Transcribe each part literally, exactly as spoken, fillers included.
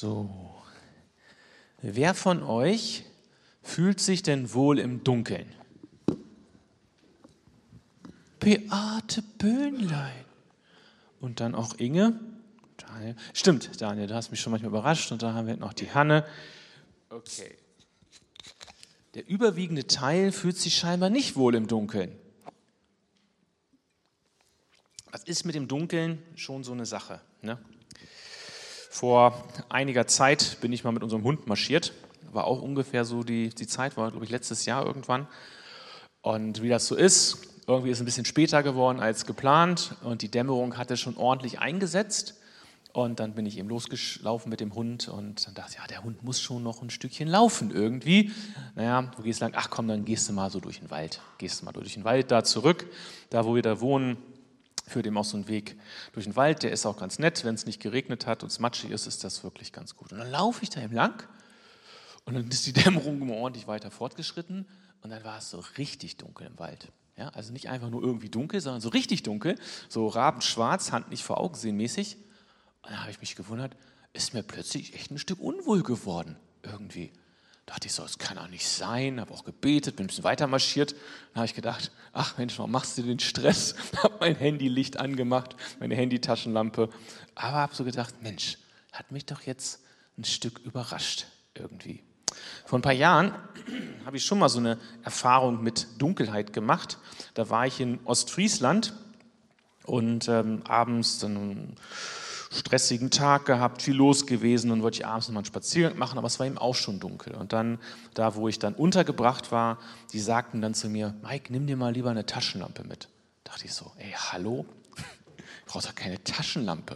So, wer von euch fühlt sich denn wohl im Dunkeln? Beate Böhnlein. Und dann auch Inge. Daniel. Stimmt, Daniel, du hast mich schon manchmal überrascht. Und da haben wir noch die Hanne. Okay. Der überwiegende Teil fühlt sich scheinbar nicht wohl im Dunkeln. Was ist mit dem Dunkeln schon so eine Sache, ne? Vor einiger Zeit bin ich mal mit unserem Hund marschiert. War auch ungefähr so die, die Zeit, war glaube ich letztes Jahr irgendwann. Und wie das so ist, irgendwie ist es ein bisschen später geworden als geplant und die Dämmerung hatte schon ordentlich eingesetzt. Und dann bin ich eben losgelaufen mit dem Hund und dann dachte ich, ja, der Hund muss schon noch ein Stückchen laufen irgendwie. Naja, du gehst lang, ach komm, dann gehst du mal so durch den Wald. Gehst du mal durch den Wald da zurück, da wo wir da wohnen. Führt ihm auch so einen Weg durch den Wald, der ist auch ganz nett, wenn es nicht geregnet hat und es matschig ist, ist das wirklich ganz gut. Und dann laufe ich da eben lang und dann ist die Dämmerung immer ordentlich weiter fortgeschritten und dann war es so richtig dunkel im Wald. Ja, also nicht einfach nur irgendwie dunkel, sondern so richtig dunkel, so rabenschwarz, Hand nicht vor Augen sehen mäßig. Und dann habe ich mich gewundert, ist mir plötzlich echt ein Stück unwohl geworden irgendwie. Dachte ich so, das kann auch nicht sein, habe auch gebetet, bin ein bisschen weiter marschiert. Dann habe ich gedacht, ach Mensch, warum machst du den Stress? Habe mein Handylicht angemacht, meine Handytaschenlampe. Aber habe so gedacht, Mensch, hat mich doch jetzt ein Stück überrascht irgendwie. Vor ein paar Jahren habe ich schon mal so eine Erfahrung mit Dunkelheit gemacht. Da war ich in Ostfriesland und ähm, abends dann stressigen Tag gehabt, viel los gewesen und wollte ich abends noch mal einen Spaziergang machen, aber es war eben auch schon dunkel. Und dann, da wo ich dann untergebracht war, die sagten dann zu mir, Mike, nimm dir mal lieber eine Taschenlampe mit. Da dachte ich so, ey, hallo? Ich brauche doch keine Taschenlampe.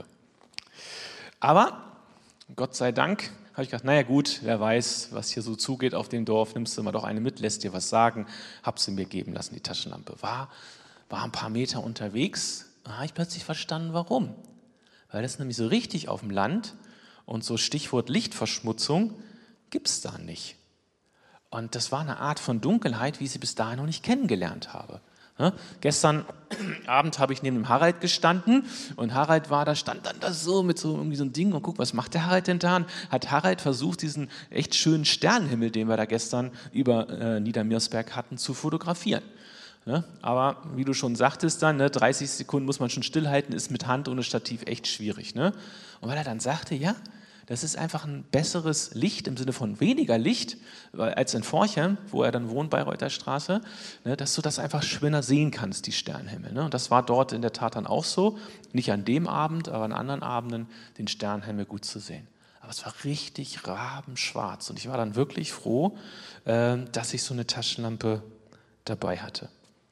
Aber, Gott sei Dank, habe ich gedacht, naja gut, wer weiß, was hier so zugeht auf dem Dorf, nimmst du mal doch eine mit, lässt dir was sagen, hab sie mir geben lassen, die Taschenlampe. War, war ein paar Meter unterwegs, da habe ich plötzlich verstanden, warum. Weil das nämlich so richtig auf dem Land und so Stichwort Lichtverschmutzung gibt es da nicht. Und das war eine Art von Dunkelheit, wie ich sie bis dahin noch nicht kennengelernt habe. Ja, gestern Abend habe ich neben dem Harald gestanden und Harald war da, stand dann da so mit so irgendwie so einem Ding und guck, was macht der Harald denn da? Und hat Harald versucht, diesen echt schönen Sternenhimmel, den wir da gestern über äh, Niedermirsberg hatten, zu fotografieren. Ja, aber wie du schon sagtest dann, ne, dreißig Sekunden muss man schon stillhalten, ist mit Hand ohne Stativ echt schwierig. Ne? Und weil er dann sagte, ja, das ist einfach ein besseres Licht im Sinne von weniger Licht als in Forchheim, wo er dann wohnt, Bayreuther Straße, ne, dass du das einfach schöner sehen kannst, die Sternenhimmel. Ne? Und das war dort in der Tat dann auch so, nicht an dem Abend, aber an anderen Abenden den Sternenhimmel gut zu sehen. Aber es war richtig rabenschwarz und ich war dann wirklich froh, äh, dass ich so eine Taschenlampe dabei hatte.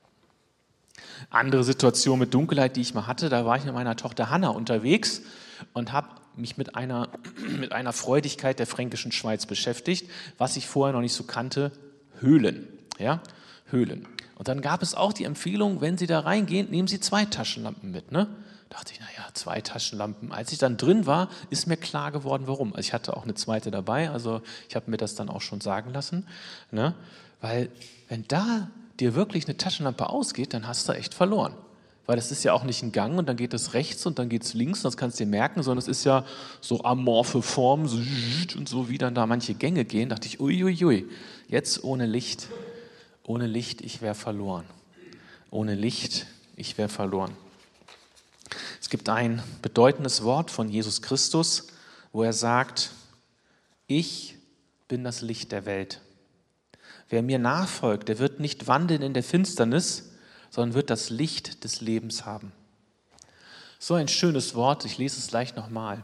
Andere Situation mit Dunkelheit, die ich mal hatte, da war ich mit meiner Tochter Hanna unterwegs und habe mich mit einer, mit einer Freudigkeit der fränkischen Schweiz beschäftigt, was ich vorher noch nicht so kannte, Höhlen. Ja? Höhlen. Und dann gab es auch die Empfehlung, wenn Sie da reingehen, nehmen Sie zwei Taschenlampen mit. Ne? Da dachte ich, naja, zwei Taschenlampen. Als ich dann drin war, ist mir klar geworden, warum. Also ich hatte auch eine zweite dabei, also ich habe mir das dann auch schon sagen lassen. Ne? Weil wenn da dir wirklich eine Taschenlampe ausgeht, dann hast du echt verloren. Weil das ist ja auch nicht ein Gang und dann geht es rechts und dann geht es links, das kannst du dir merken, sondern es ist ja so amorphe Form so und so, wie dann da manche Gänge gehen. Da dachte ich, uiuiui, jetzt ohne Licht, ohne Licht, ich wäre verloren. Ohne Licht, ich wäre verloren. Es gibt ein bedeutendes Wort von Jesus Christus, wo er sagt, ich bin das Licht der Welt. Wer mir nachfolgt, der wird nicht wandeln in der Finsternis, sondern wird das Licht des Lebens haben. So ein schönes Wort, ich lese es gleich nochmal.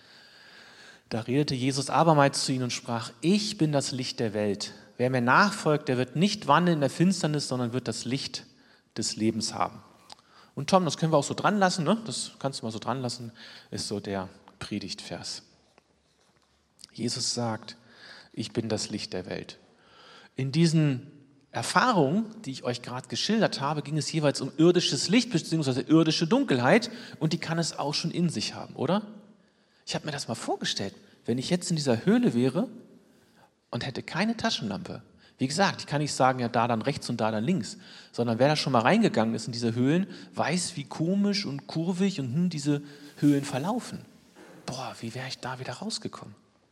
Da redete Jesus abermals zu ihnen und sprach, ich bin das Licht der Welt. Wer mir nachfolgt, der wird nicht wandeln in der Finsternis, sondern wird das Licht des Lebens haben. Und Tom, das können wir auch so dran lassen, ne? Das kannst du mal so dran lassen, ist so der Predigtvers. Jesus sagt, ich bin das Licht der Welt. In diesen Erfahrungen, die ich euch gerade geschildert habe, ging es jeweils um irdisches Licht bzw. irdische Dunkelheit und die kann es auch schon in sich haben, oder? Ich habe mir das mal vorgestellt, wenn ich jetzt in dieser Höhle wäre und hätte keine Taschenlampe. Wie gesagt, ich kann nicht sagen, ja da dann rechts und da dann links, sondern wer da schon mal reingegangen ist in diese Höhlen, weiß, wie komisch und kurvig und hm, diese Höhlen verlaufen. Boah, wie wäre ich da wieder rausgekommen?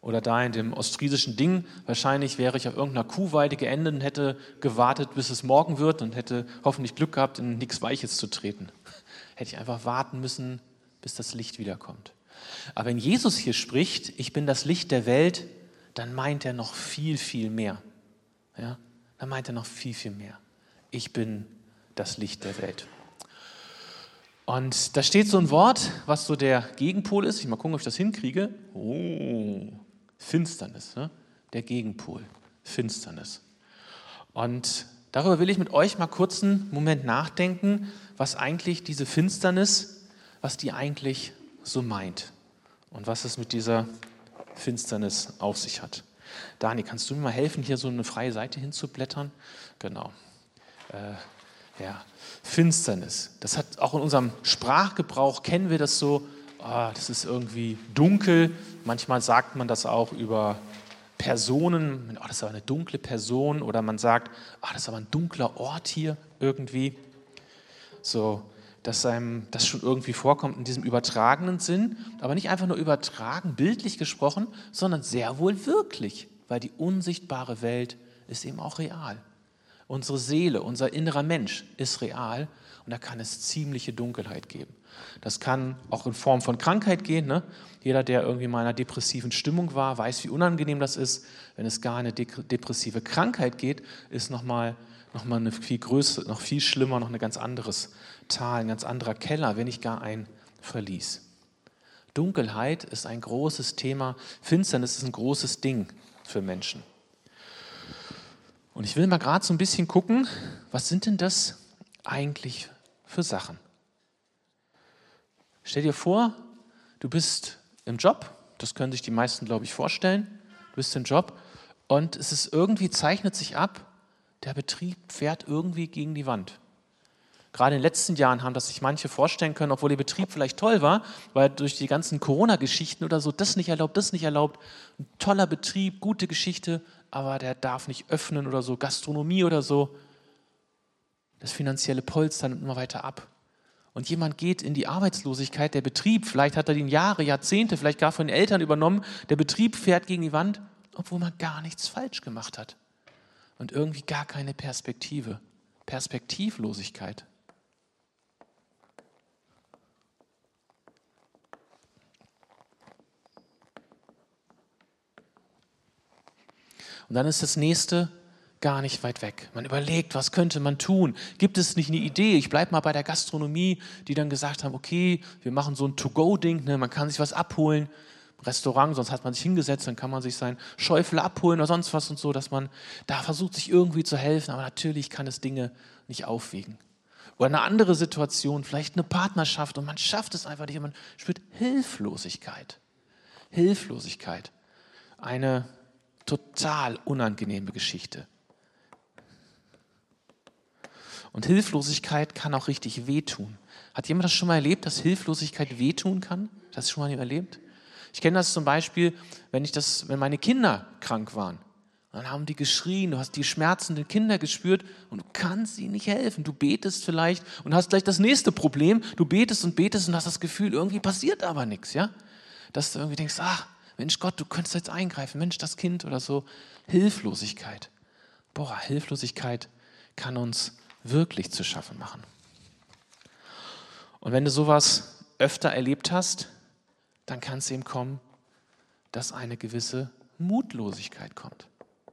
Oder da in dem ostfriesischen Ding, wahrscheinlich wäre ich auf irgendeiner Kuhweide geendet und hätte gewartet, bis es morgen wird und hätte hoffentlich Glück gehabt, in nichts Weiches zu treten. Hätte ich einfach warten müssen, bis das Licht wiederkommt. Aber wenn Jesus hier spricht, ich bin das Licht der Welt, dann meint er noch viel, viel mehr. Ja? Dann meint er noch viel, viel mehr. Ich bin das Licht der Welt. Und da steht so ein Wort, was so der Gegenpol ist. Ich mal gucken, ob ich das hinkriege. Oh, Finsternis, ne? Der Gegenpol, Finsternis. Und darüber will ich mit euch mal kurz einen Moment nachdenken, was eigentlich diese Finsternis, was die eigentlich so meint und was es mit dieser Finsternis auf sich hat. Dani, kannst du mir mal helfen, hier so eine freie Seite hinzublättern? Genau. Äh, ja, Finsternis. Das hat auch in unserem Sprachgebrauch, kennen wir das so, oh, das ist irgendwie dunkel. Manchmal sagt man das auch über Personen, oh, das ist aber eine dunkle Person, oder man sagt, oh, das ist aber ein dunkler Ort hier irgendwie. So, dass einem das schon irgendwie vorkommt in diesem übertragenen Sinn, aber nicht einfach nur übertragen, bildlich gesprochen, sondern sehr wohl wirklich, weil die unsichtbare Welt ist eben auch real. Unsere Seele, unser innerer Mensch ist real und da kann es ziemliche Dunkelheit geben. Das kann auch in Form von Krankheit gehen. Ne? Jeder, der irgendwie mal in einer depressiven Stimmung war, weiß, wie unangenehm das ist. Wenn es gar eine depressive Krankheit geht, ist nochmal noch mal eine viel größere, noch viel schlimmer, noch ein ganz anderes Tal, ein ganz anderer Keller, wenn nicht gar ein Verlies. Dunkelheit ist ein großes Thema. Finsternis ist ein großes Ding für Menschen. Und ich will mal gerade so ein bisschen gucken, was sind denn das eigentlich für Sachen? Stell dir vor, du bist im Job, das können sich die meisten, glaube ich, vorstellen, du bist im Job und es ist irgendwie, zeichnet sich ab, der Betrieb fährt irgendwie gegen die Wand. Gerade in den letzten Jahren haben das sich manche vorstellen können, obwohl der Betrieb vielleicht toll war, weil durch die ganzen Corona-Geschichten oder so, das nicht erlaubt, das nicht erlaubt, ein toller Betrieb, gute Geschichte, aber der darf nicht öffnen oder so, Gastronomie oder so. Das finanzielle Polster nimmt immer weiter ab. Und jemand geht in die Arbeitslosigkeit, der Betrieb, vielleicht hat er den Jahre, Jahrzehnte, vielleicht gar von den Eltern übernommen, der Betrieb fährt gegen die Wand, obwohl man gar nichts falsch gemacht hat. Und irgendwie gar keine Perspektive. Perspektivlosigkeit. Und dann ist das nächste gar nicht weit weg. Man überlegt, was könnte man tun? Gibt es nicht eine Idee? Ich bleibe mal bei der Gastronomie, die dann gesagt haben, okay, wir machen so ein To-Go-Ding, ne? Man kann sich was abholen, Restaurant, sonst hat man sich hingesetzt, dann kann man sich seinen Schäufel abholen oder sonst was und so, dass man da versucht, sich irgendwie zu helfen, aber natürlich kann es Dinge nicht aufwiegen. Oder eine andere Situation, vielleicht eine Partnerschaft und man schafft es einfach nicht, man spürt Hilflosigkeit. Hilflosigkeit. Eine total unangenehme Geschichte. Und Hilflosigkeit kann auch richtig wehtun. Hat jemand das schon mal erlebt, dass Hilflosigkeit wehtun kann? Hast du das schon mal erlebt? Ich kenne das zum Beispiel, wenn, ich das, wenn meine Kinder krank waren. Dann haben die geschrien, du hast die schmerzenden Kinder gespürt und du kannst ihnen nicht helfen. Du betest vielleicht und hast gleich das nächste Problem. Du betest und betest und hast das Gefühl, irgendwie passiert aber nichts. Ja? Dass du irgendwie denkst, ach Mensch Gott, du könntest jetzt eingreifen. Mensch, das Kind oder so. Hilflosigkeit. Boah, Hilflosigkeit kann uns wirklich zu schaffen machen. Und wenn du sowas öfter erlebt hast, dann kann es eben kommen, dass eine gewisse Mutlosigkeit kommt.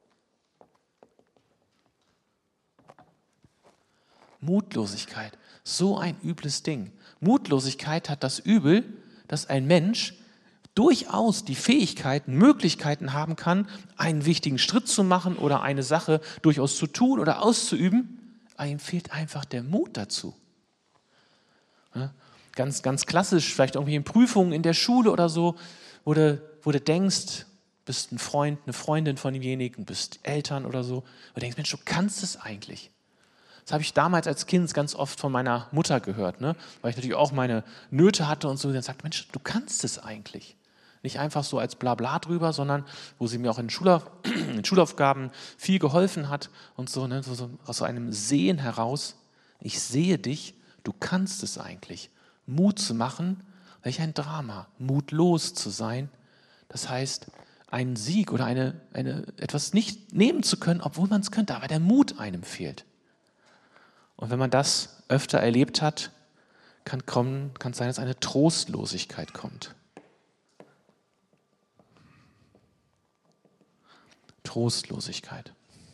Mutlosigkeit, so ein übles Ding. Mutlosigkeit hat das Übel, dass ein Mensch durchaus die Fähigkeiten, Möglichkeiten haben kann, einen wichtigen Schritt zu machen oder eine Sache durchaus zu tun oder auszuüben, aber ihm fehlt einfach der Mut dazu. Ja, ganz, ganz klassisch, vielleicht irgendwie in Prüfungen in der Schule oder so, wo du, wo du denkst, bist ein Freund, eine Freundin von demjenigen, bist Eltern oder so, und du denkst, Mensch, du kannst es eigentlich. Das habe ich damals als Kind ganz oft von meiner Mutter gehört, ne? Weil ich natürlich auch meine Nöte hatte und so, die dann sagt, Mensch, du kannst es eigentlich. Nicht einfach so als Blabla drüber, sondern wo sie mir auch in, Schulauf, in Schulaufgaben viel geholfen hat und so, ne? so, so aus so einem Sehen heraus, ich sehe dich, du kannst es eigentlich. Mut zu machen, welch ein Drama, mutlos zu sein, das heißt, einen Sieg oder eine, eine, etwas nicht nehmen zu können, obwohl man es könnte, aber der Mut einem fehlt. Und wenn man das öfter erlebt hat, kann kommen, kann sein, dass eine Trostlosigkeit kommt. Trostlosigkeit.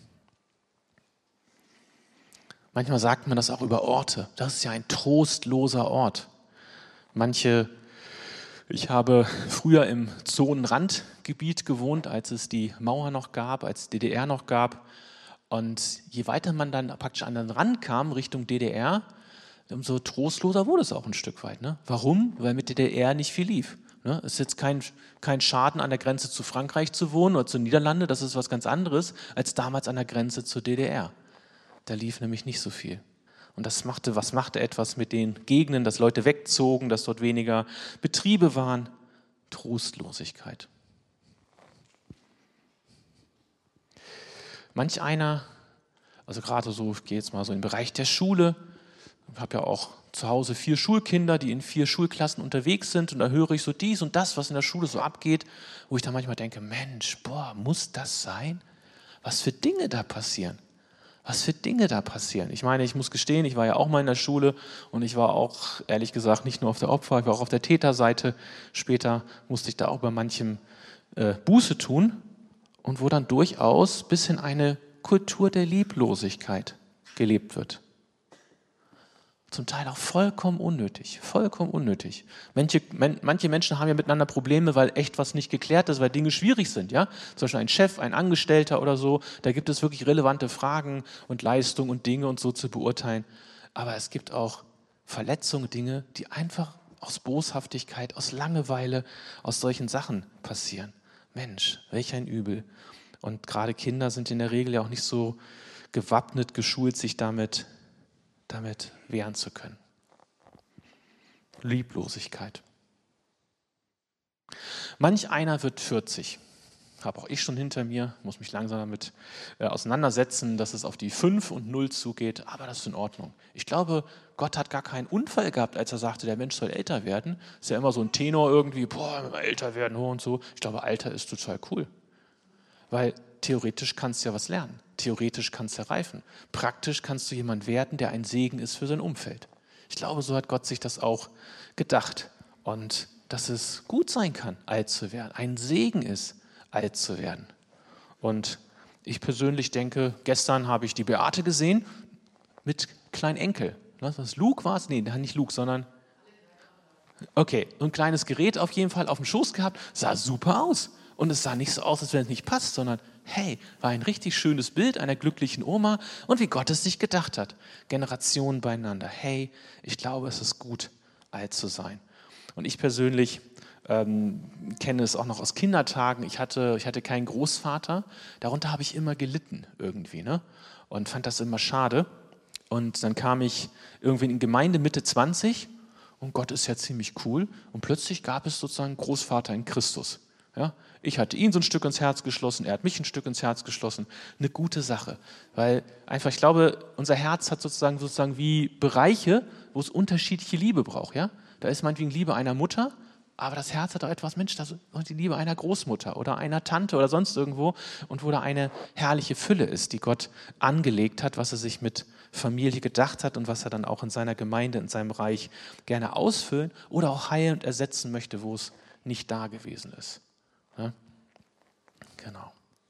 Manchmal sagt man das auch über Orte. Das ist ja ein trostloser Ort. Manche, ich habe früher im Zonenrandgebiet gewohnt, als es die Mauer noch gab, als es D D R noch gab. Und je weiter man dann praktisch an den Rand kam, Richtung D D R, umso trostloser wurde es auch ein Stück weit. Ne? Warum? Weil mit D D R nicht viel lief. Ne? Es ist jetzt kein, kein Schaden, an der Grenze zu Frankreich zu wohnen oder zu Niederlande. Das ist was ganz anderes als damals an der Grenze zur D D R. Da lief nämlich nicht so viel. Und das machte, was machte etwas mit den Gegenden, dass Leute wegzogen, dass dort weniger Betriebe waren? Trostlosigkeit. Manch einer, also gerade so, ich gehe jetzt mal so in den Bereich der Schule, ich habe ja auch zu Hause vier Schulkinder, die in vier Schulklassen unterwegs sind und da höre ich so dies und das, was in der Schule so abgeht, wo ich dann manchmal denke, Mensch, boah, muss das sein? Was für Dinge da passieren? Was für Dinge da passieren. Ich meine, ich muss gestehen, ich war ja auch mal in der Schule und ich war auch, ehrlich gesagt, nicht nur auf der Opfer, ich war auch auf der Täterseite. Später musste ich da auch bei manchem äh, Buße tun und wo dann durchaus bis in eine Kultur der Lieblosigkeit gelebt wird. Zum Teil auch vollkommen unnötig, vollkommen unnötig. Manche, manche Menschen haben ja miteinander Probleme, weil echt was nicht geklärt ist, weil Dinge schwierig sind. Ja? Zum Beispiel ein Chef, ein Angestellter oder so, da gibt es wirklich relevante Fragen und Leistungen und Dinge und so zu beurteilen. Aber es gibt auch Verletzungen, Dinge, die einfach aus Boshaftigkeit, aus Langeweile, aus solchen Sachen passieren. Mensch, welch ein Übel. Und gerade Kinder sind in der Regel ja auch nicht so gewappnet, geschult, sich damit damit wehren zu können. Lieblosigkeit. Manch einer wird vierzig. Habe auch ich schon hinter mir, muss mich langsam damit äh, auseinandersetzen, dass es auf die fünf und null zugeht, aber das ist in Ordnung. Ich glaube, Gott hat gar keinen Unfall gehabt, als er sagte, der Mensch soll älter werden. Ist ja immer so ein Tenor irgendwie, boah, wenn wir älter werden, und so. Ich glaube, Alter ist total cool. Weil theoretisch kannst du ja was lernen. Theoretisch kannst du ja reifen. Praktisch kannst du jemand werden, der ein Segen ist für sein Umfeld. Ich glaube, so hat Gott sich das auch gedacht. Und dass es gut sein kann, alt zu werden. Ein Segen ist, alt zu werden. Und ich persönlich denke, gestern habe ich die Beate gesehen mit kleinen Enkel. Was, Luke war es? Nee, nicht Luke, sondern... Okay, ein kleines Gerät auf jeden Fall auf dem Schoß gehabt. Sah super aus. Und es sah nicht so aus, als wenn es nicht passt, sondern hey, war ein richtig schönes Bild einer glücklichen Oma und wie Gott es sich gedacht hat. Generationen beieinander. Hey, ich glaube, es ist gut, alt zu sein. Und ich persönlich ähm, kenne es auch noch aus Kindertagen. Ich hatte, ich hatte keinen Großvater. Darunter habe ich immer gelitten irgendwie, ne? Und fand das immer schade. Und dann kam ich irgendwie in Gemeinde Mitte zwanzig und Gott ist ja ziemlich cool. Und plötzlich gab es sozusagen einen Großvater in Christus. Ja, ich hatte ihn so ein Stück ins Herz geschlossen, er hat mich ein Stück ins Herz geschlossen. Eine gute Sache, weil einfach, ich glaube, unser Herz hat sozusagen, sozusagen wie Bereiche, wo es unterschiedliche Liebe braucht. Ja? Da ist meinetwegen Liebe einer Mutter, aber das Herz hat auch etwas, Mensch, das ist die Liebe einer Großmutter oder einer Tante oder sonst irgendwo und wo da eine herrliche Fülle ist, die Gott angelegt hat, was er sich mit Familie gedacht hat und was er dann auch in seiner Gemeinde, in seinem Reich gerne ausfüllen oder auch heilen und ersetzen möchte, wo es nicht da gewesen ist. Ja, genau.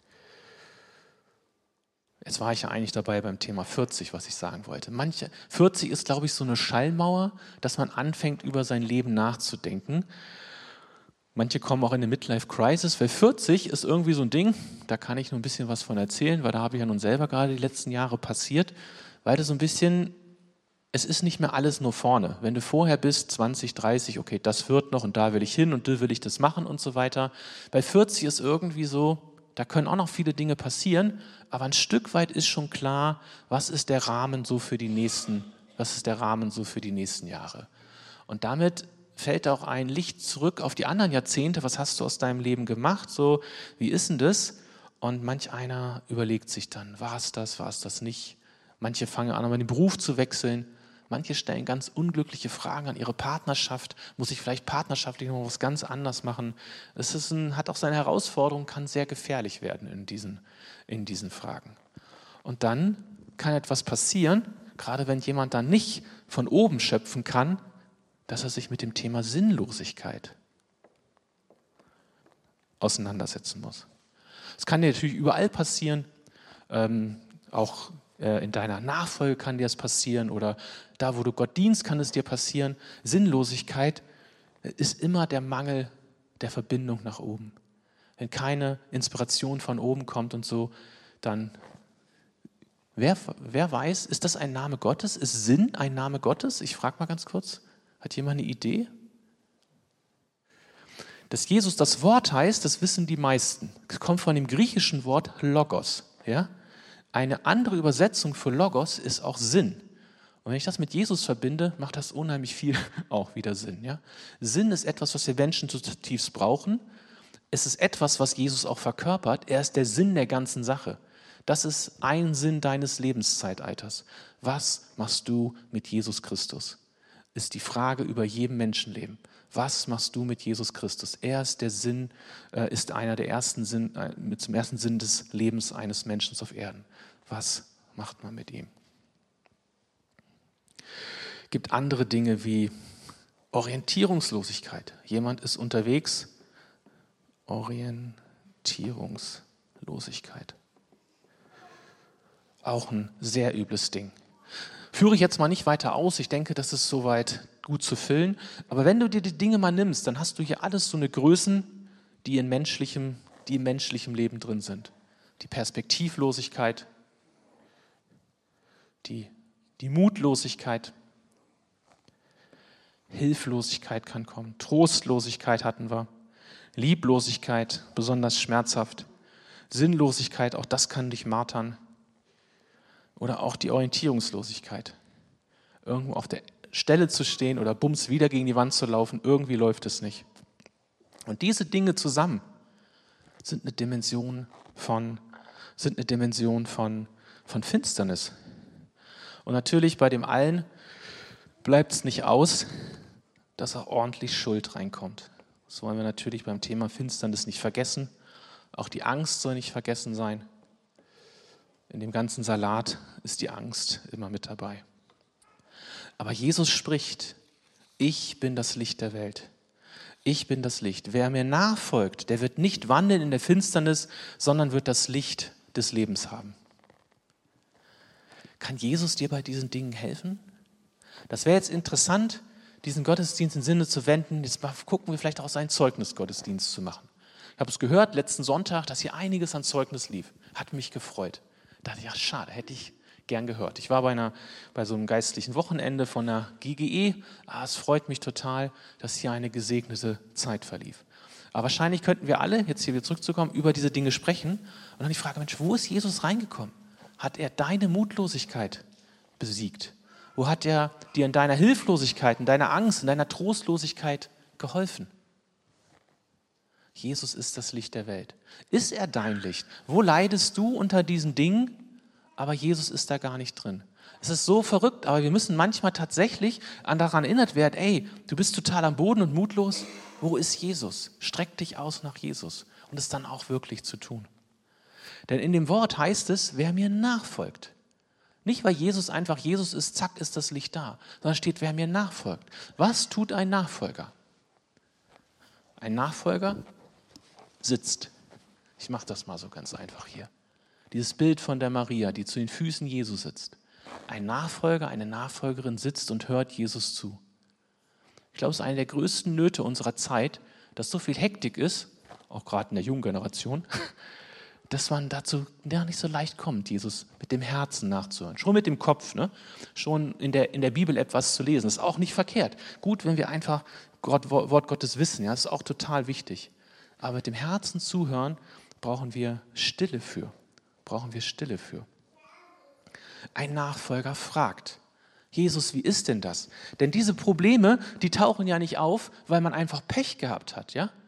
Jetzt war ich ja eigentlich dabei beim Thema vierzig, was ich sagen wollte. Manche, vierzig ist, glaube ich, so eine Schallmauer, dass man anfängt, über sein Leben nachzudenken. Manche kommen auch in eine Midlife-Crisis, weil vierzig ist irgendwie so ein Ding, da kann ich nur ein bisschen was von erzählen, weil da habe ich ja nun selber gerade die letzten Jahre passiert, weil das so ein bisschen... Es ist nicht mehr alles nur vorne. Wenn du vorher bist, zwanzig, dreißig, okay, das wird noch und da will ich hin und da will ich das machen und so weiter. Bei vierzig ist irgendwie so, da können auch noch viele Dinge passieren, aber ein Stück weit ist schon klar, was ist der Rahmen so für die nächsten, was ist der Rahmen so für die nächsten Jahre. Und damit fällt auch ein Licht zurück auf die anderen Jahrzehnte. Was hast du aus deinem Leben gemacht? So, wie ist denn das? Und manch einer überlegt sich dann, war es das, war es das nicht? Manche fangen an, den Beruf zu wechseln. Manche stellen ganz unglückliche Fragen an ihre Partnerschaft. Muss ich vielleicht partnerschaftlich noch was ganz anderes machen? Es ist ein, hat auch seine Herausforderungen, kann sehr gefährlich werden in diesen, in diesen Fragen. Und dann kann etwas passieren, gerade wenn jemand dann nicht von oben schöpfen kann, dass er sich mit dem Thema Sinnlosigkeit auseinandersetzen muss. Es kann dir natürlich überall passieren, ähm, auch äh, in deiner Nachfolge kann dir das passieren oder da, wo du Gott dienst, kann es dir passieren. Sinnlosigkeit ist immer der Mangel der Verbindung nach oben. Wenn keine Inspiration von oben kommt und so, dann, wer, wer weiß, ist das ein Name Gottes? Ist Sinn ein Name Gottes? Ich frage mal ganz kurz, hat jemand eine Idee? Dass Jesus das Wort heißt, das wissen die meisten. Es kommt von dem griechischen Wort Logos. Ja? Eine andere Übersetzung für Logos ist auch Sinn. Und wenn ich das mit Jesus verbinde, macht das unheimlich viel auch wieder Sinn. Ja? Sinn ist etwas, was wir Menschen zutiefst brauchen. Es ist etwas, was Jesus auch verkörpert. Er ist der Sinn der ganzen Sache. Das ist ein Sinn deines Lebenszeitalters. Was machst du mit Jesus Christus? Ist die Frage über jedem Menschenleben. Was machst du mit Jesus Christus? Er ist der Sinn, äh, ist einer der ersten Sinn, äh, mit zum ersten Sinn des Lebens eines Menschen auf Erden. Was macht man mit ihm? Es gibt andere Dinge wie Orientierungslosigkeit. Jemand ist unterwegs. Orientierungslosigkeit. Auch ein sehr übles Ding. Führe ich jetzt mal nicht weiter aus. Ich denke, das ist soweit gut zu füllen. Aber wenn du dir die Dinge mal nimmst, dann hast du hier alles so eine Größen, die in menschlichem, die im menschlichen Leben drin sind. Die Perspektivlosigkeit, die, die Mutlosigkeit, Hilflosigkeit kann kommen, Trostlosigkeit hatten wir, Lieblosigkeit, besonders schmerzhaft, Sinnlosigkeit, auch das kann dich martern. Oder auch die Orientierungslosigkeit. Irgendwo auf der Stelle zu stehen oder bums wieder gegen die Wand zu laufen, irgendwie läuft es nicht. Und diese Dinge zusammen sind eine Dimension von, sind eine Dimension von, von Finsternis. Und natürlich bei dem allen bleibt es nicht aus, dass auch ordentlich Schuld reinkommt. Das wollen wir natürlich beim Thema Finsternis nicht vergessen. Auch die Angst soll nicht vergessen sein. In dem ganzen Salat ist die Angst immer mit dabei. Aber Jesus spricht, ich bin das Licht der Welt. Ich bin das Licht. Wer mir nachfolgt, der wird nicht wandeln in der Finsternis, sondern wird das Licht des Lebens haben. Kann Jesus dir bei diesen Dingen helfen? Das wäre jetzt interessant, diesen Gottesdienst im Sinne zu wenden. Jetzt gucken wir vielleicht auch seinen Zeugnisgottesdienst zu machen. Ich habe es gehört letzten Sonntag, dass hier einiges an Zeugnis lief. Hat mich gefreut. Da dachte ich, ja, schade, hätte ich gern gehört. Ich war bei, einer, bei so einem geistlichen Wochenende von der G G E. Ah, es freut mich total, dass hier eine gesegnete Zeit verlief. Aber wahrscheinlich könnten wir alle, jetzt hier wieder zurückzukommen, über diese Dinge sprechen. Und dann die Frage, Mensch, wo ist Jesus reingekommen? Hat er deine Mutlosigkeit besiegt? Wo hat er dir in deiner Hilflosigkeit, in deiner Angst, in deiner Trostlosigkeit geholfen? Jesus ist das Licht der Welt. Ist er dein Licht? Wo leidest du unter diesen Dingen? Aber Jesus ist da gar nicht drin. Es ist so verrückt, aber wir müssen manchmal tatsächlich daran erinnert werden, ey, du bist total am Boden und mutlos. Wo ist Jesus? Streck dich aus nach Jesus und es dann auch wirklich zu tun. Denn in dem Wort heißt es, wer mir nachfolgt. Nicht, weil Jesus einfach Jesus ist, zack, ist das Licht da, sondern steht, wer mir nachfolgt. Was tut ein Nachfolger? Ein Nachfolger sitzt. Ich mache das mal so ganz einfach hier. Dieses Bild von der Maria, die zu den Füßen Jesu sitzt. Ein Nachfolger, eine Nachfolgerin sitzt und hört Jesus zu. Ich glaube, es ist eine der größten Nöte unserer Zeit, dass so viel Hektik ist, auch gerade in der jungen Generation, dass man dazu ja, nicht so leicht kommt, Jesus mit dem Herzen nachzuhören. Schon mit dem Kopf, ne? Schon in der, in der Bibel etwas zu lesen. Das ist auch nicht verkehrt. Gut, wenn wir einfach Gott, Wort Gottes wissen, ja, das ist auch total wichtig. Aber mit dem Herzen zuhören brauchen wir Stille für. Brauchen wir Stille für. Ein Nachfolger fragt, Jesus, wie ist denn das? Denn diese Probleme, die tauchen ja nicht auf, weil man einfach Pech gehabt hat, ja?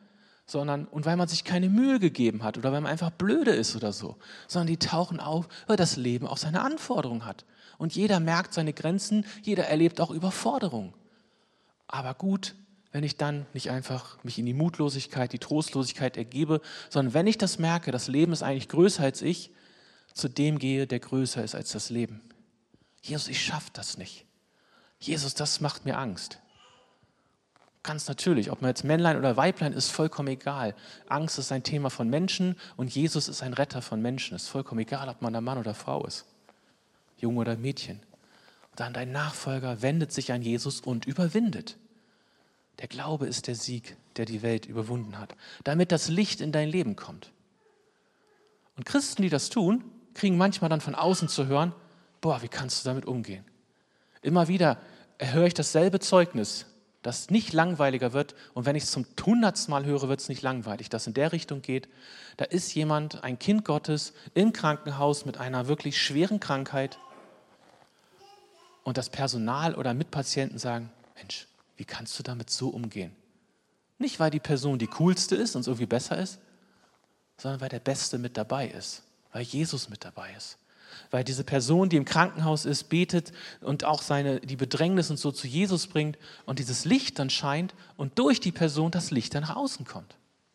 sondern und weil man sich keine Mühe gegeben hat oder weil man einfach blöde ist oder so, sondern die tauchen auf, weil das Leben auch seine Anforderungen hat. Und jeder merkt seine Grenzen, jeder erlebt auch Überforderung. Aber gut, wenn ich dann nicht einfach mich in die Mutlosigkeit, die Trostlosigkeit ergebe, sondern wenn ich das merke, das Leben ist eigentlich größer als ich, zu dem gehe, der größer ist als das Leben. Jesus, ich schaffe das nicht. Jesus, das macht mir Angst. Ganz natürlich, ob man jetzt Männlein oder Weiblein ist, vollkommen egal. Angst ist ein Thema von Menschen und Jesus ist ein Retter von Menschen. Es ist vollkommen egal, ob man ein Mann oder Frau ist, Junge oder Mädchen. Und dann dein Nachfolger wendet sich an Jesus und überwindet. Der Glaube ist der Sieg, der die Welt überwunden hat, damit das Licht in dein Leben kommt. Und Christen, die das tun, kriegen manchmal dann von außen zu hören, boah, wie kannst du damit umgehen? Immer wieder höre ich dasselbe Zeugnis, das nicht langweiliger wird. Und wenn ich es zum hundertsten Mal höre, wird es nicht langweilig, das in der Richtung geht. Da ist jemand, ein Kind Gottes, im Krankenhaus mit einer wirklich schweren Krankheit. Und das Personal oder Mitpatienten sagen, Mensch, wie kannst du damit so umgehen? Nicht, weil die Person die coolste ist und es irgendwie besser ist, sondern weil der Beste mit dabei ist, weil Jesus mit dabei ist. Weil diese Person, die im Krankenhaus ist, betet und auch seine, die Bedrängnis und so zu Jesus bringt und dieses Licht dann scheint und durch die Person das Licht dann nach außen kommt.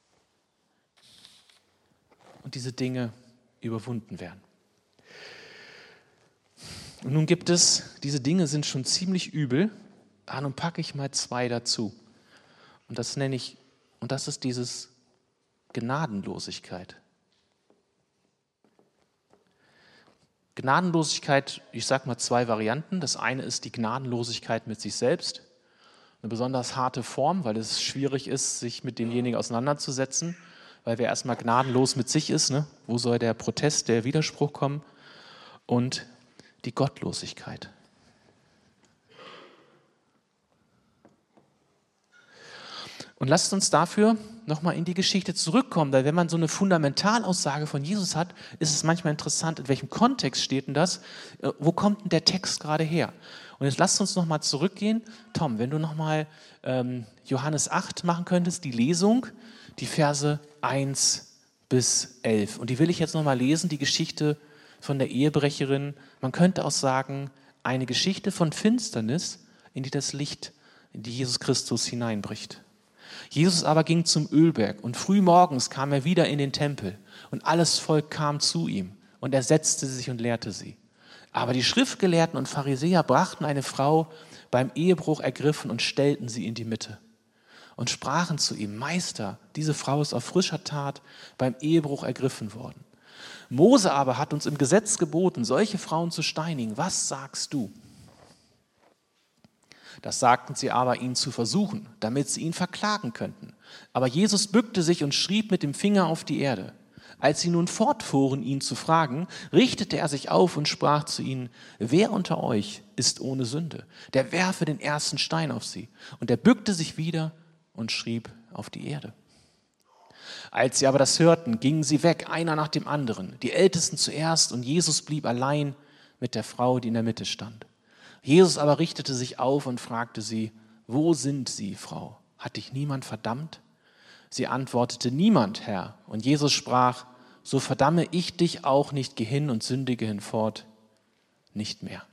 Und diese Dinge überwunden werden. Und nun gibt es, diese Dinge sind schon ziemlich übel, ah, nun packe ich mal zwei dazu. Und das nenne ich, und das ist dieses Gnadenlosigkeit. Gnadenlosigkeit, ich sage mal zwei Varianten. Das eine ist die Gnadenlosigkeit mit sich selbst. Eine besonders harte Form, weil es schwierig ist, sich mit demjenigen auseinanderzusetzen, weil wer erstmal gnadenlos mit sich ist, ne? Wo soll der Protest, der Widerspruch kommen? Und die Gottlosigkeit. Und lasst uns dafür nochmal in die Geschichte zurückkommen, weil wenn man so eine Fundamentalaussage von Jesus hat, ist es manchmal interessant, in welchem Kontext steht denn das? Wo kommt denn der Text gerade her? Und jetzt lasst uns nochmal zurückgehen. Tom, wenn du nochmal ähm, Johannes acht machen könntest, die Lesung, die Verse eins bis elf. Und die will ich jetzt nochmal lesen, die Geschichte von der Ehebrecherin. Man könnte auch sagen, eine Geschichte von Finsternis, in die das Licht, in die Jesus Christus hineinbricht. Jesus aber ging zum Ölberg und früh morgens kam er wieder in den Tempel und alles Volk kam zu ihm und er setzte sich und lehrte sie. Aber die Schriftgelehrten und Pharisäer brachten eine Frau beim Ehebruch ergriffen und stellten sie in die Mitte und sprachen zu ihm, Meister, diese Frau ist auf frischer Tat beim Ehebruch ergriffen worden. Mose aber hat uns im Gesetz geboten, solche Frauen zu steinigen. Was sagst du? Das sagten sie aber, ihn zu versuchen, damit sie ihn verklagen könnten. Aber Jesus bückte sich und schrieb mit dem Finger auf die Erde. Als sie nun fortfuhren, ihn zu fragen, richtete er sich auf und sprach zu ihnen, wer unter euch ist ohne Sünde? Der werfe den ersten Stein auf sie. Und er bückte sich wieder und schrieb auf die Erde. Als sie aber das hörten, gingen sie weg, einer nach dem anderen, die Ältesten zuerst, und Jesus blieb allein mit der Frau, die in der Mitte stand. Jesus aber richtete sich auf und fragte sie, wo sind sie, Frau? Hat dich niemand verdammt? Sie antwortete, niemand, Herr. Und Jesus sprach, so verdamme ich dich auch nicht, geh hin und sündige hinfort nicht mehr.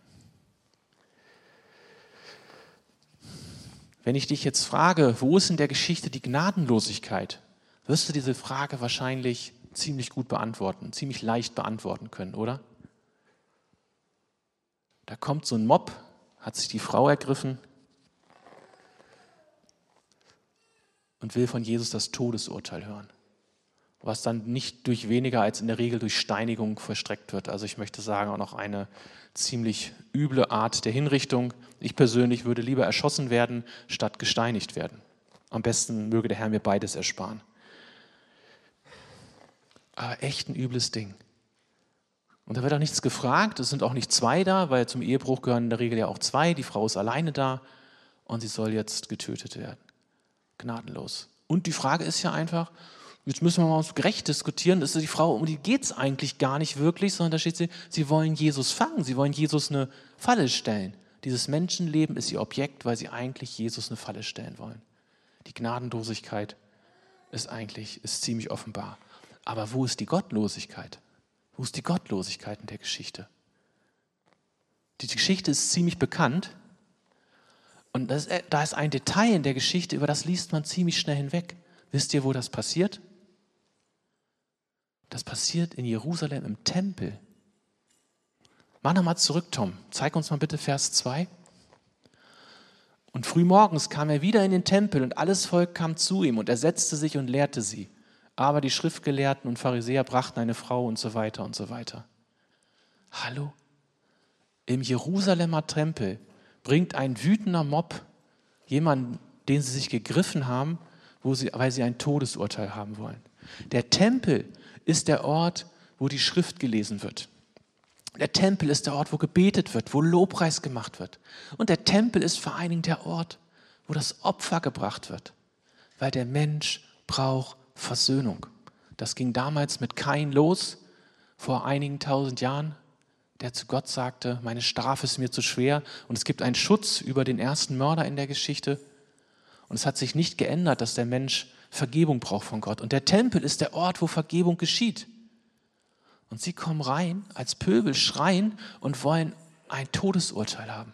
Wenn ich dich jetzt frage, wo ist in der Geschichte die Gnadenlosigkeit, wirst du diese Frage wahrscheinlich ziemlich gut beantworten, ziemlich leicht beantworten können, oder? Da kommt so ein Mob, hat sich die Frau ergriffen und will von Jesus das Todesurteil hören, was dann nicht durch weniger als in der Regel durch Steinigung vollstreckt wird. Also ich möchte sagen, auch noch eine ziemlich üble Art der Hinrichtung. Ich persönlich würde lieber erschossen werden, statt gesteinigt werden. Am besten möge der Herr mir beides ersparen. Aber echt ein übles Ding. Und da wird auch nichts gefragt, es sind auch nicht zwei da, weil zum Ehebruch gehören in der Regel ja auch zwei, die Frau ist alleine da und sie soll jetzt getötet werden. Gnadenlos. Und die Frage ist ja einfach, jetzt müssen wir mal ums Gerecht diskutieren, das ist die Frau, um die geht es eigentlich gar nicht wirklich, sondern da steht sie, sie wollen Jesus fangen, sie wollen Jesus eine Falle stellen. Dieses Menschenleben ist ihr Objekt, weil sie eigentlich Jesus eine Falle stellen wollen. Die Gnadenlosigkeit ist eigentlich ist ziemlich offenbar. Aber wo ist die Gottlosigkeit? Wo ist die Gottlosigkeit in der Geschichte? Die Geschichte ist ziemlich bekannt und das, da ist ein Detail in der Geschichte, über das liest man ziemlich schnell hinweg. Wisst ihr, wo das passiert? Das passiert in Jerusalem im Tempel. Mach nochmal zurück, Tom. Zeig uns mal bitte Vers zwei. Und frühmorgens kam er wieder in den Tempel und alles Volk kam zu ihm und er setzte sich und lehrte sie. Aber die Schriftgelehrten und Pharisäer brachten eine Frau und so weiter und so weiter. Hallo? Im Jerusalemer Tempel bringt ein wütender Mob jemanden, den sie sich gegriffen haben, wo sie, weil sie ein Todesurteil haben wollen. Der Tempel ist der Ort, wo die Schrift gelesen wird. Der Tempel ist der Ort, wo gebetet wird, wo Lobpreis gemacht wird. Und der Tempel ist vor allen Dingen der Ort, wo das Opfer gebracht wird. Weil der Mensch braucht Versöhnung. Das ging damals mit Kain los, vor einigen tausend Jahren, der zu Gott sagte, meine Strafe ist mir zu schwer und es gibt einen Schutz über den ersten Mörder in der Geschichte. Und es hat sich nicht geändert, dass der Mensch Vergebung braucht von Gott. Und der Tempel ist der Ort, wo Vergebung geschieht. Und sie kommen rein, als Pöbel schreien und wollen ein Todesurteil haben.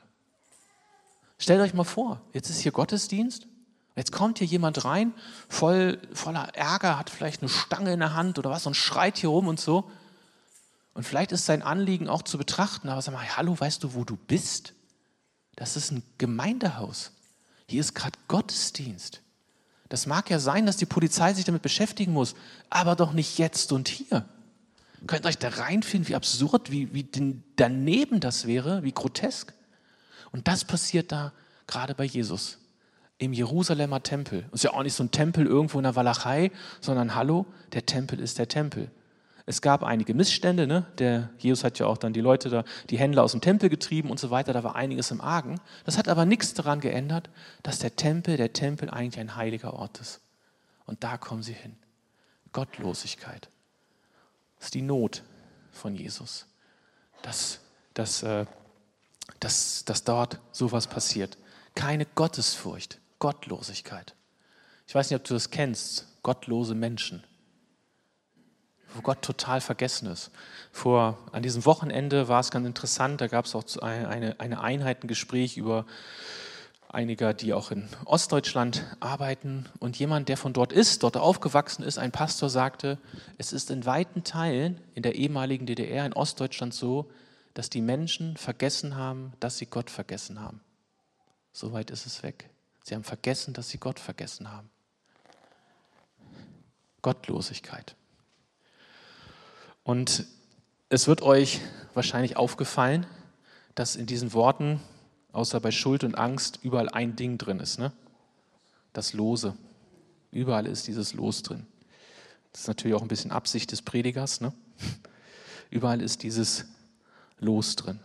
Stellt euch mal vor, jetzt ist hier Gottesdienst, jetzt kommt hier jemand rein, voll, voller Ärger, hat vielleicht eine Stange in der Hand oder was und schreit hier rum und so. Und vielleicht ist sein Anliegen auch zu betrachten, aber sag mal, hallo, weißt du, wo du bist? Das ist ein Gemeindehaus. Hier ist gerade Gottesdienst. Das mag ja sein, dass die Polizei sich damit beschäftigen muss, aber doch nicht jetzt und hier. Könnt ihr euch da reinfinden, wie absurd, wie, wie daneben das wäre, wie grotesk? Und das passiert da gerade bei Jesus im Jerusalemer Tempel. Ist ja auch nicht so ein Tempel irgendwo in der Walachei, sondern hallo, der Tempel ist der Tempel. Es gab einige Missstände, ne? Der Jesus hat ja auch dann die Leute da, die Händler aus dem Tempel getrieben und so weiter, da war einiges im Argen. Das hat aber nichts daran geändert, dass der Tempel, der Tempel eigentlich ein heiliger Ort ist. Und da kommen sie hin. Gottlosigkeit. Das ist die Not von Jesus, dass, dass, äh, dass, dass dort sowas passiert. Keine Gottesfurcht, Gottlosigkeit. Ich weiß nicht, ob du das kennst, gottlose Menschen, wo Gott total vergessen ist. Vor, an diesem Wochenende war es ganz interessant, da gab es auch eine, eine Einheit, ein Gespräch über einiger, die auch in Ostdeutschland arbeiten. Und jemand, der von dort ist, dort aufgewachsen ist, ein Pastor sagte, es ist in weiten Teilen in der ehemaligen D D R in Ostdeutschland so, dass die Menschen vergessen haben, dass sie Gott vergessen haben. So weit ist es weg. Sie haben vergessen, dass sie Gott vergessen haben. Gottlosigkeit. Und es wird euch wahrscheinlich aufgefallen, dass in diesen Worten außer bei Schuld und Angst überall ein Ding drin ist, ne? Das Lose. Überall ist dieses Los drin. Das ist natürlich auch ein bisschen Absicht des Predigers, ne? Überall ist dieses Los drin.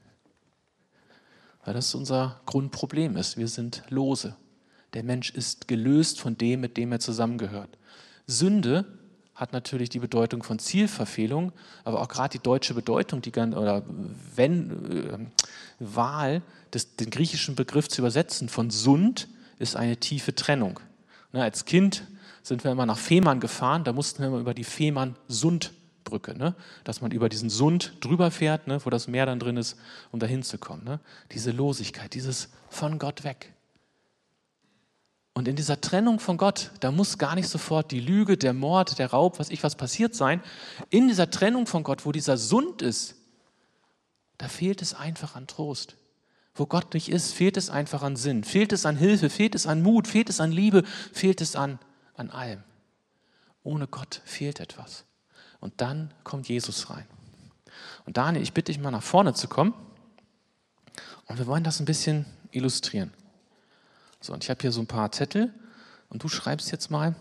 Weil das unser Grundproblem ist. Wir sind lose. Der Mensch ist gelöst von dem, mit dem er zusammengehört. Sünde hat natürlich die Bedeutung von Zielverfehlung, aber auch gerade die deutsche Bedeutung, die oder wenn äh, Wahl, des, den griechischen Begriff zu übersetzen von Sund, ist eine tiefe Trennung. Ne, als Kind sind wir immer nach Fehmarn gefahren, da mussten wir immer über die Fehmarn-Sund-Brücke, ne, dass man über diesen Sund drüber fährt, ne, wo das Meer dann drin ist, um da hinzukommen. Ne. Diese Losigkeit, dieses von Gott weg. Und in dieser Trennung von Gott, da muss gar nicht sofort die Lüge, der Mord, der Raub, was ich was passiert sein. In dieser Trennung von Gott, wo dieser Sund ist, da fehlt es einfach an Trost. Wo Gott nicht ist, fehlt es einfach an Sinn, fehlt es an Hilfe, fehlt es an Mut, fehlt es an Liebe, fehlt es an, an allem. Ohne Gott fehlt etwas. Und dann kommt Jesus rein. Und Daniel, ich bitte dich mal nach vorne zu kommen. Und wir wollen das ein bisschen illustrieren. So, und ich habe hier so ein paar Zettel und du schreibst jetzt mal.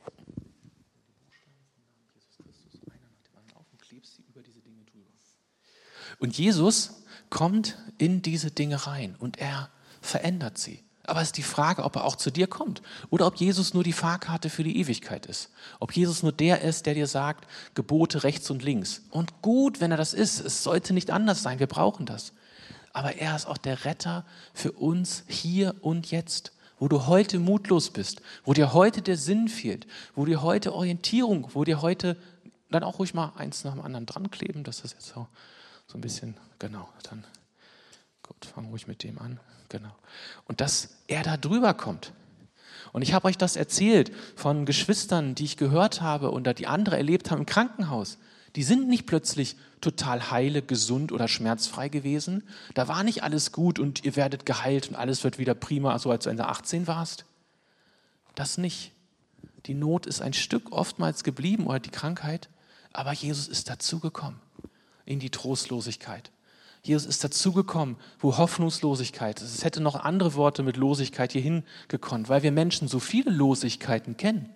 Und Jesus kommt in diese Dinge rein und er verändert sie. Aber es ist die Frage, ob er auch zu dir kommt oder ob Jesus nur die Fahrkarte für die Ewigkeit ist. Ob Jesus nur der ist, der dir sagt, Gebote rechts und links. Und gut, wenn er das ist, es sollte nicht anders sein, wir brauchen das. Aber er ist auch der Retter für uns hier und jetzt. wo du heute mutlos bist, wo dir heute der Sinn fehlt, wo dir heute Orientierung, wo dir heute dann auch ruhig mal eins nach dem anderen dran kleben, dass das jetzt so, so ein bisschen, genau, dann gut, fangen wir ruhig mit dem an, genau. Und dass er da drüber kommt. Und ich habe euch das erzählt von Geschwistern, die ich gehört habe oder die andere erlebt haben im Krankenhaus. Die sind nicht plötzlich total heile, gesund oder schmerzfrei gewesen. Da war nicht alles gut und ihr werdet geheilt und alles wird wieder prima, so als du Ende achtzehn warst. Das nicht. Die Not ist ein Stück oftmals geblieben oder die Krankheit, aber Jesus ist dazugekommen in die Trostlosigkeit. Jesus ist dazugekommen, wo Hoffnungslosigkeit ist. Es hätte noch andere Worte mit Losigkeit hier hingekonnt, weil wir Menschen so viele Losigkeiten kennen.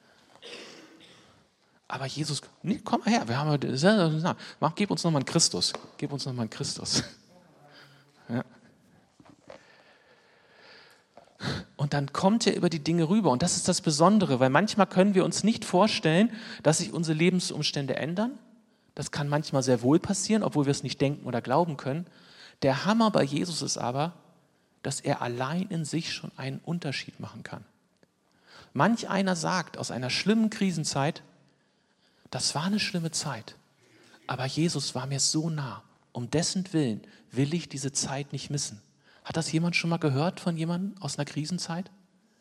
Aber Jesus, nee, komm mal her, wir haben, mach, gib uns nochmal einen Christus. Gib uns nochmal einen Christus. Ja. Und dann kommt er über die Dinge rüber. Und das ist das Besondere, weil manchmal können wir uns nicht vorstellen, dass sich unsere Lebensumstände ändern. Das kann manchmal sehr wohl passieren, obwohl wir es nicht denken oder glauben können. Der Hammer bei Jesus ist aber, dass er allein in sich schon einen Unterschied machen kann. Manch einer sagt aus einer schlimmen Krisenzeit, das war eine schlimme Zeit, aber Jesus war mir so nah. Um dessen Willen will ich diese Zeit nicht missen. Hat das jemand schon mal gehört von jemandem aus einer Krisenzeit?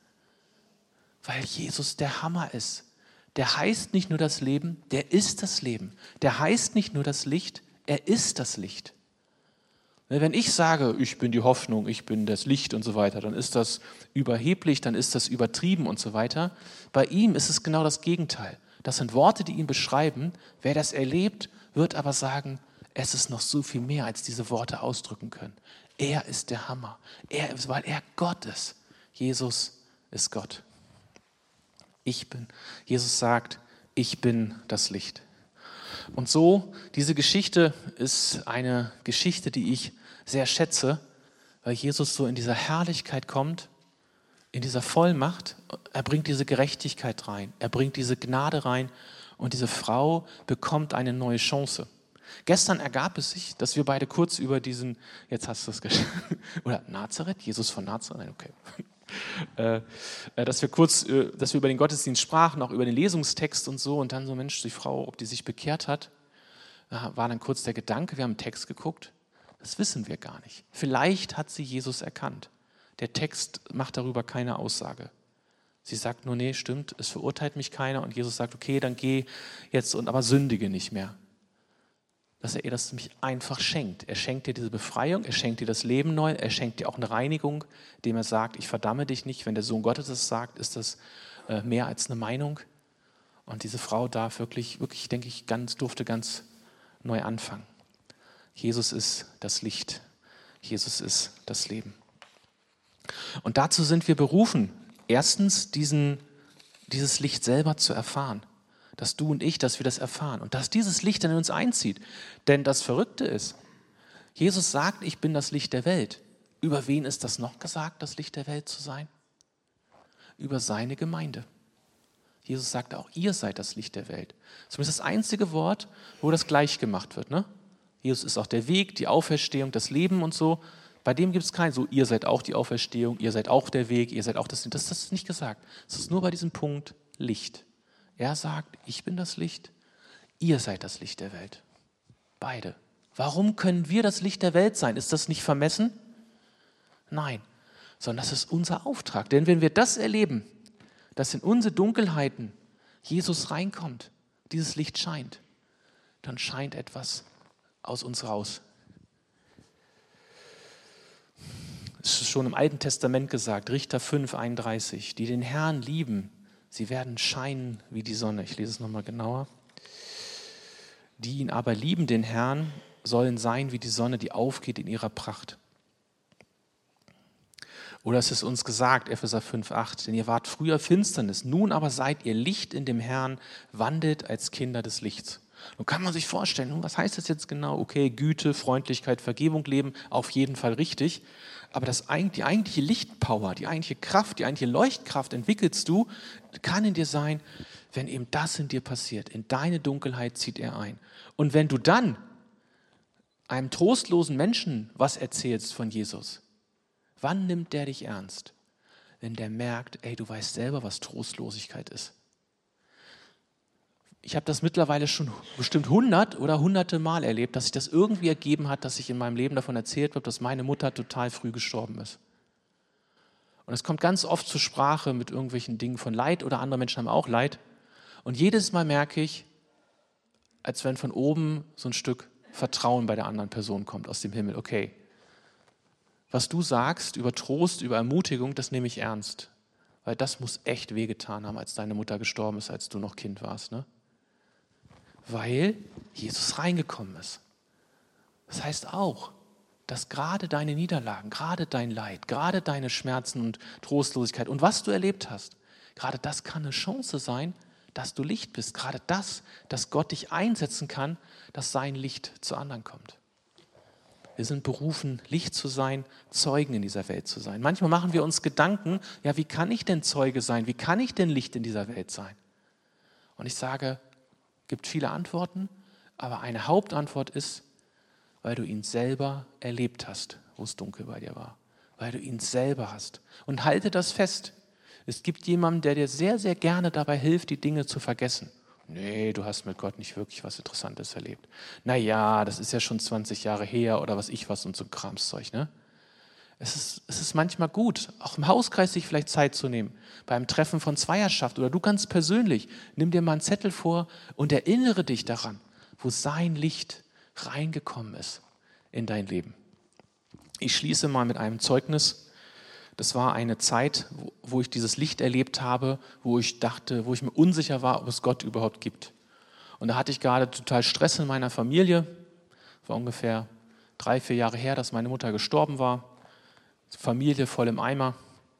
Weil Jesus der Hammer ist. Der heißt nicht nur das Leben, der ist das Leben. Der heißt nicht nur das Licht, er ist das Licht. Wenn ich sage, ich bin die Hoffnung, ich bin das Licht und so weiter, dann ist das überheblich, dann ist das übertrieben und so weiter. Bei ihm ist es genau das Gegenteil. Das sind Worte, die ihn beschreiben. Wer das erlebt, wird aber sagen, es ist noch so viel mehr, als diese Worte ausdrücken können. Er ist der Hammer. Er ist, weil er Gott ist. Jesus ist Gott. Ich bin. Jesus sagt, ich bin das Licht. Und so, diese Geschichte ist eine Geschichte, die ich sehr schätze, weil Jesus so in dieser Herrlichkeit kommt, in dieser Vollmacht. Er bringt diese Gerechtigkeit rein, er bringt diese Gnade rein und diese Frau bekommt eine neue Chance. Gestern ergab es sich, dass wir beide kurz über diesen, jetzt hast du es geschafft, oder Nazareth, Jesus von Nazareth, nein, okay. Äh, dass wir kurz, äh, dass wir über den Gottesdienst sprachen, auch über den Lesungstext und so und dann so, Mensch, die Frau, ob die sich bekehrt hat, da war dann kurz der Gedanke, wir haben einen Text geguckt, das wissen wir gar nicht. Vielleicht hat sie Jesus erkannt. Der Text macht darüber keine Aussage. Sie sagt nur, nee, stimmt, es verurteilt mich keiner und Jesus sagt, okay, dann geh jetzt und aber sündige nicht mehr. Dass er ihr das nämlich einfach schenkt. Er schenkt dir diese Befreiung, er schenkt dir das Leben neu, er schenkt dir auch eine Reinigung, indem er sagt, ich verdamme dich nicht. Wenn der Sohn Gottes das sagt, ist das äh, mehr als eine Meinung. Und diese Frau darf wirklich, wirklich, denke ich, ganz, durfte ganz neu anfangen. Jesus ist das Licht. Jesus ist das Leben. Und dazu sind wir berufen, erstens diesen, dieses Licht selber zu erfahren. Dass du und ich, dass wir das erfahren und dass dieses Licht dann in uns einzieht. Denn das Verrückte ist, Jesus sagt, ich bin das Licht der Welt. Über wen ist das noch gesagt, das Licht der Welt zu sein? Über seine Gemeinde. Jesus sagt auch, ihr seid das Licht der Welt. Zumindest das einzige Wort, wo das gleich gemacht wird. Ne? Jesus ist auch der Weg, die Auferstehung, das Leben und so. Bei dem gibt es kein so, ihr seid auch die Auferstehung, ihr seid auch der Weg, ihr seid auch das. Das, das ist nicht gesagt. Es ist nur bei diesem Punkt Licht. Er sagt, ich bin das Licht, ihr seid das Licht der Welt. Beide. Warum können wir das Licht der Welt sein? Ist das nicht vermessen? Nein, sondern das ist unser Auftrag. Denn wenn wir das erleben, dass in unsere Dunkelheiten Jesus reinkommt, dieses Licht scheint, dann scheint etwas aus uns raus. Es ist schon im Alten Testament gesagt, Richter fünf, einunddreißig, die den Herrn lieben, sie werden scheinen wie die Sonne. Ich lese es nochmal genauer. Die ihn aber lieben, den Herrn, sollen sein wie die Sonne, die aufgeht in ihrer Pracht. Oder es ist uns gesagt, Epheser fünf, acht, denn ihr wart früher Finsternis, nun aber seid ihr Licht in dem Herrn, wandelt als Kinder des Lichts. Nun kann man sich vorstellen, was heißt das jetzt genau? Okay, Güte, Freundlichkeit, Vergebung leben, auf jeden Fall richtig. Aber das, die eigentliche Lichtpower, die eigentliche Kraft, die eigentliche Leuchtkraft entwickelst du, kann in dir sein, wenn eben das in dir passiert. In deine Dunkelheit zieht er ein. Und wenn du dann einem trostlosen Menschen was erzählst von Jesus, wann nimmt der dich ernst? wenn der merkt, ey, du weißt selber, was Trostlosigkeit ist. Ich habe das mittlerweile schon bestimmt hundert oder hunderte Mal erlebt, dass sich das irgendwie ergeben hat, dass ich in meinem Leben davon erzählt habe, dass meine Mutter total früh gestorben ist. Und es kommt ganz oft zur Sprache mit irgendwelchen Dingen von Leid oder andere Menschen haben auch Leid. Und jedes Mal merke ich, als wenn von oben so ein Stück Vertrauen bei der anderen Person kommt aus dem Himmel. Okay, was du sagst über Trost, über Ermutigung, das nehme ich ernst. Weil das muss echt wehgetan haben, als deine Mutter gestorben ist, als du noch Kind warst, ne? Weil Jesus reingekommen ist. Das heißt auch, dass gerade deine Niederlagen, gerade dein Leid, gerade deine Schmerzen und Trostlosigkeit und was du erlebt hast, gerade das kann eine Chance sein, dass du Licht bist. Gerade das, dass Gott dich einsetzen kann, dass sein Licht zu anderen kommt. Wir sind berufen, Licht zu sein, Zeugen in dieser Welt zu sein. Manchmal machen wir uns Gedanken, ja, wie kann ich denn Zeuge sein? Wie kann ich denn Licht in dieser Welt sein? Und ich sage, es gibt viele Antworten, aber eine Hauptantwort ist, weil du ihn selber erlebt hast, wo es dunkel bei dir war. Weil du ihn selber hast. Und halte das fest. Es gibt jemanden, der dir sehr, sehr gerne dabei hilft, die Dinge zu vergessen. Nee, du hast mit Gott nicht wirklich was Interessantes erlebt. Naja, das ist ja schon zwanzig Jahre her oder was ich was und so Kramszeug, ne? Es ist, es ist manchmal gut, auch im Hauskreis sich vielleicht Zeit zu nehmen, beim Treffen von Zweierschaft oder du ganz persönlich, nimm dir mal einen Zettel vor und erinnere dich daran, wo sein Licht reingekommen ist in dein Leben. Ich schließe mal mit einem Zeugnis. Das war eine Zeit, wo, wo ich dieses Licht erlebt habe, wo ich dachte, wo ich mir unsicher war, ob es Gott überhaupt gibt. Und da hatte ich gerade total Stress in meiner Familie. War ungefähr drei, vier Jahre her, dass meine Mutter gestorben war. Familie voll im Eimer.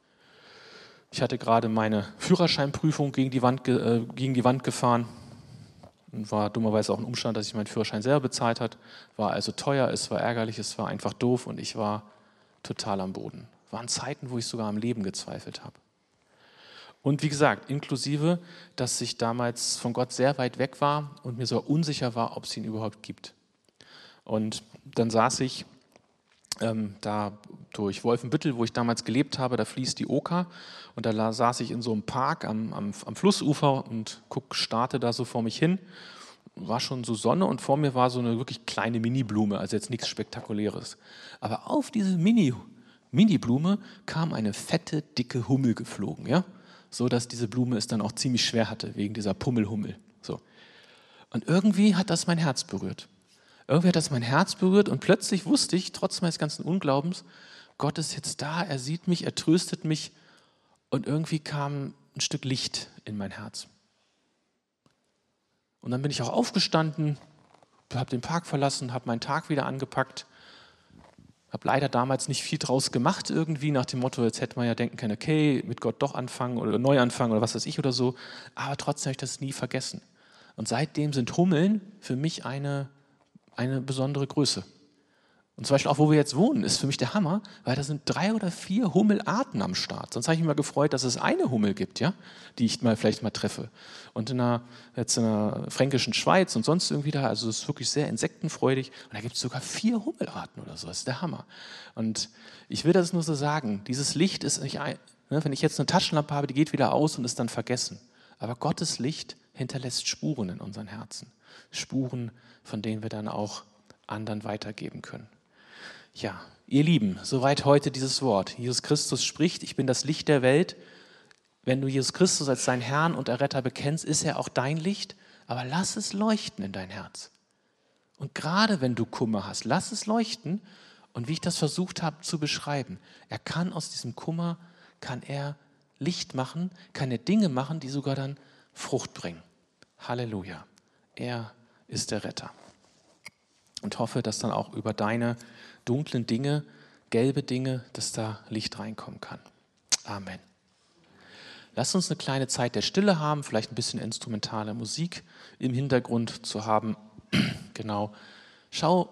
Ich hatte gerade meine Führerscheinprüfung gegen die Wand, äh, gegen die Wand gefahren. Und war dummerweise auch ein Umstand, dass ich meinen Führerschein selber bezahlt habe. War also teuer, es war ärgerlich, es war einfach doof und ich war total am Boden. Waren Zeiten, wo ich sogar am Leben gezweifelt habe. Und wie gesagt, inklusive, dass ich damals von Gott sehr weit weg war und mir so unsicher war, ob es ihn überhaupt gibt. Und dann saß ich ähm, da durch Wolfenbüttel, wo ich damals gelebt habe, da fließt die Oker und da saß ich in so einem Park am, am, am Flussufer und guck, starrte da so vor mich hin. War schon so Sonne und vor mir war so eine wirklich kleine Mini-Blume, also jetzt nichts Spektakuläres. Aber auf diese Mini Mini-Blume kam eine fette, dicke Hummel geflogen, ja, so dass diese Blume es dann auch ziemlich schwer hatte, wegen dieser Pummelhummel. So. Und irgendwie hat das mein Herz berührt. Irgendwie hat das mein Herz berührt und plötzlich wusste ich, trotz meines ganzen Unglaubens, Gott ist jetzt da, er sieht mich, er tröstet mich und irgendwie kam ein Stück Licht in mein Herz. Und dann bin ich auch aufgestanden, habe den Park verlassen, habe meinen Tag wieder angepackt. Habe leider damals nicht viel draus gemacht irgendwie, nach dem Motto, jetzt hätte man ja denken können, okay, mit Gott doch anfangen oder neu anfangen oder was weiß ich oder so. Aber trotzdem habe ich das nie vergessen. Und seitdem sind Hummeln für mich eine, eine besondere Größe. Und zum Beispiel auch, wo wir jetzt wohnen, ist für mich der Hammer, weil da sind drei oder vier Hummelarten am Start. Sonst habe ich mich mal gefreut, dass es eine Hummel gibt, ja, die ich mal vielleicht mal treffe. Und in der, jetzt in der fränkischen Schweiz und sonst irgendwie da, also es ist wirklich sehr insektenfreudig. Und da gibt es sogar vier Hummelarten oder so. Das ist der Hammer. Und ich will das nur so sagen, dieses Licht ist nicht ein, ne, wenn ich jetzt eine Taschenlampe habe, die geht wieder aus und ist dann vergessen. Aber Gottes Licht hinterlässt Spuren in unseren Herzen. Spuren, von denen wir dann auch anderen weitergeben können. Ja, ihr Lieben, soweit heute dieses Wort. Jesus Christus spricht, ich bin das Licht der Welt. Wenn du Jesus Christus als deinen Herrn und Erretter bekennst, ist er auch dein Licht, aber lass es leuchten in dein Herz. Und gerade wenn du Kummer hast, lass es leuchten. Und wie ich das versucht habe zu beschreiben, er kann aus diesem Kummer, kann er Licht machen, kann er Dinge machen, die sogar dann Frucht bringen. Halleluja, er ist der Retter. Und hoffe, dass dann auch über deine dunklen Dinge, gelbe Dinge, dass da Licht reinkommen kann. Amen. Lass uns eine kleine Zeit der Stille haben, vielleicht ein bisschen instrumentale Musik im Hintergrund zu haben. Genau. Schau